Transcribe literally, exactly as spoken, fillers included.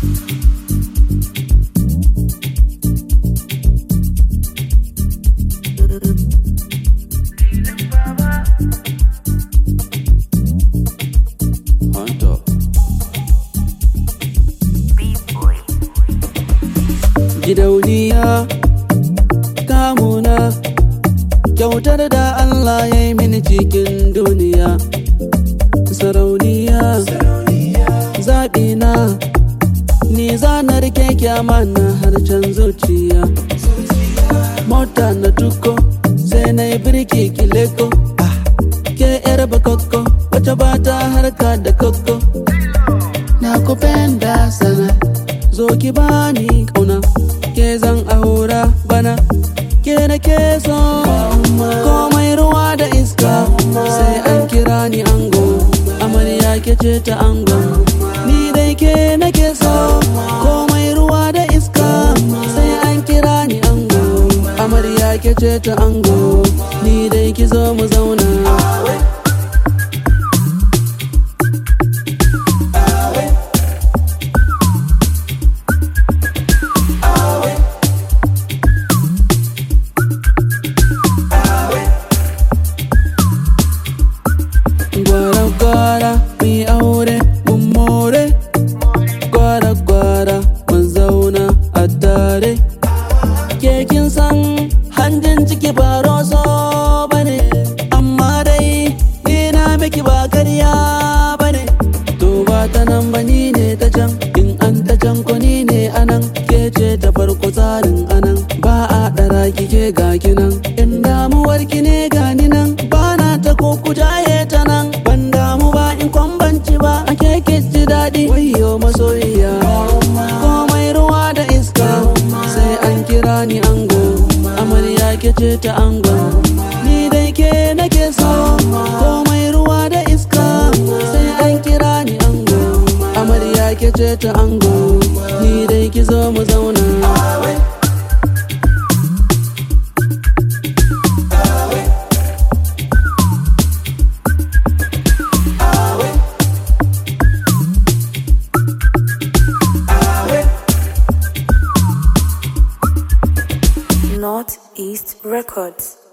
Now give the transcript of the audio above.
Gidauniya kamuna kyautar da Allah ya yi mini cikin duniya. Sarauniya zaɓina ni zanar keke amana harcen zuciya. Mota na tuko sai na yi birki kileko, ke yar bakakko wata ba ta harka da kokko. Na kupenda sana zo ki bani kauna, ke zan aura bana, ke na ke so. Komai ruwa da iska sai an kira ni ango, amarya ke ce ta ango, ni dai ke na ke so. Komai ruwa da iska sai an kira ni ango, amarya ke ce ta ango, ni dai ki zo mu zauna. Gwara-gwara mi aure mun more, gwara-gwara mun zauna a tare. Ke kin san hanjin ciki ba roso bane, amma dai ina miki ba karya bane. To ba ta nan ba ni ne ta can, in an ta can ko ni ne anan. Ke ce ta farko tsarin anan, ba a ɗara kike ga kinan. In damuwar ki ne gani nan, ba na ta ko ku jaye ta nan. Ban damu ba in kwambanci ba, ake ki ji daɗi wayo masoyiya. Komai ruwa da iska sai an kira ni ango, amarya ke ce ta ango, ni dai ke nake so. Komai ruwa da iska sai an kira ni ango, amarya ke ce ta ango, ni dai ki zo mu zauna. Northeast Records.